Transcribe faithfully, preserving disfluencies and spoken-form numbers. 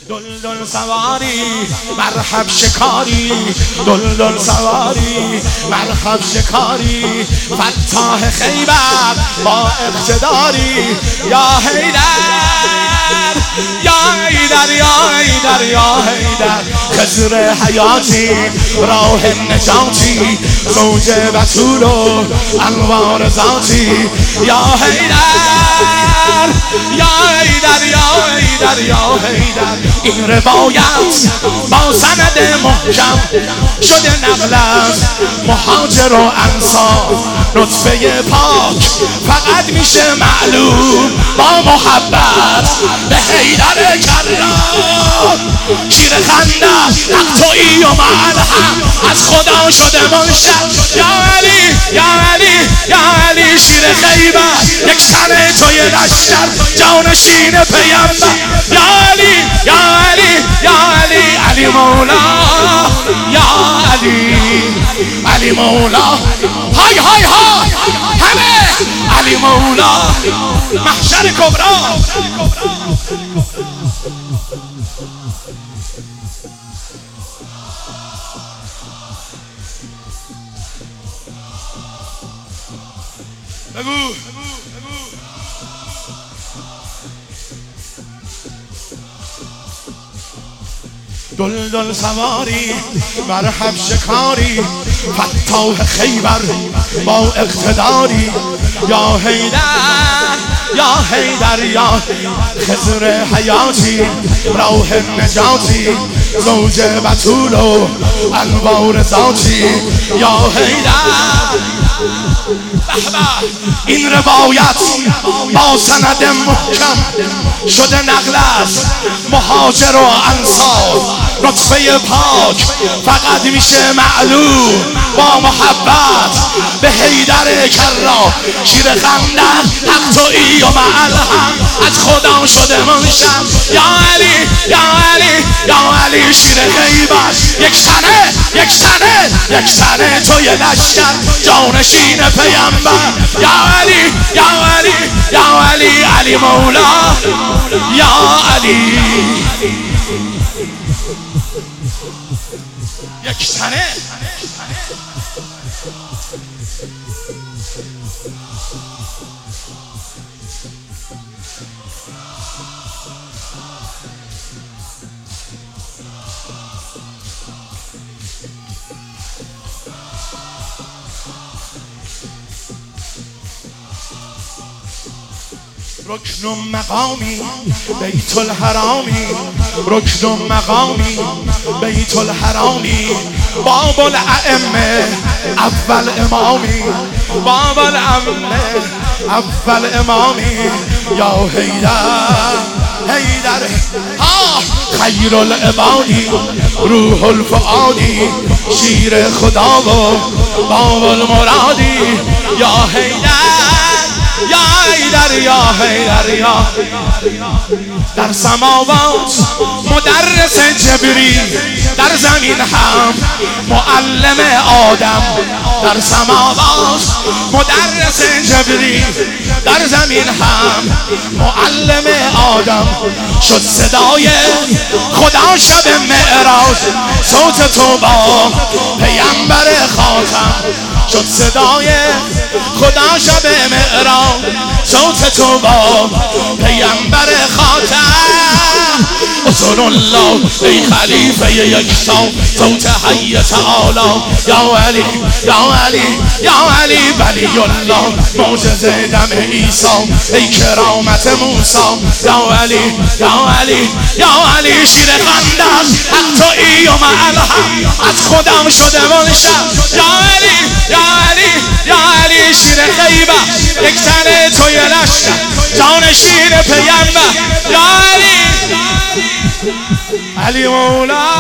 دلدل سواری مرحب شکاری، دلدل سواری مرحب شکاری، فتاح خیبر با اقتداری. یا حیدر یا حیدر یا حیدر یا حیدر، خضر حیاتی راه نجاتی، زوج بتول و انوار ذاتی. یا حیدر یا حیدر یا حیدر یا حیدر، این روایت با سند محکم شده نقل از مهاجر و انصار. نطفه پاک فقط میشه معلوم با محبت به حیدر کرار. شیر خنده تقطعی و ملهم از خدا شده منشأ. یا علی یا علی یا علی، شیر خیبر یک تن توی لشکر، جانشین پیامبر. یا علی یا علی یا علی، علی مولا یا علی، علی مولا های های های همه، علی مولا محشر کبرا. بگو دلدل سواری مرحب شکاری، فتاح خیبر با اقتداری. یا حیدر یا حیدر یا خضر حیاتی راه نجاتی، زوج بتول و انوار ذاتی. یا حیدر این روایت با سند محکم شده نقل است مهاجر و انصار. نطفه پاک فقط میشه معلوم با محبت به حیدر کرار. شیر خندق تقطعی و ملهم از خدا شده منشأ. یا علی یا علی یا علی، شیر خیبر یک تنه یک تنه یک تنه توی لشکر، جانشین پیامبر. یا علی یا علی یا علی، علی مولا یا علی، یک تنه. رکن و مقامی بیت الحرامی، رکن و مقامی بیت الحرامی، باب الائمه اول امامی، باب الائمه اول امامی. یا حیدر حیدر ها خیر العبادی روح الفؤادی، شیر خدا و باب المرادی. یا حیدر یا حیدر یا حیدر یا، در سماوات مدرس جبریل، در زمین هم معلم آدم. در سماوات مدرس جبریل، در زمین هم معلم آدم. شد صدای خدا شب معراج، صوت تو با پیامبر خاتم. شد صدای خدا شب معراج، صوت تو با پیامبر خاتم. رسول الله ای خلیفه یکتا، صوت حی تعالی. یا علی یا علی یا علی، ولی الله معجزه دم عیسی، ای کرامت موسی. یا علی یا علی یا علی، شیر خندق تقطعی و ملهم از خودم شده منشأ. یا علی یا علی یا علی، شیر خیبر یک تن توی لشکر، جانشین پیامبر. یا علی، علی مولا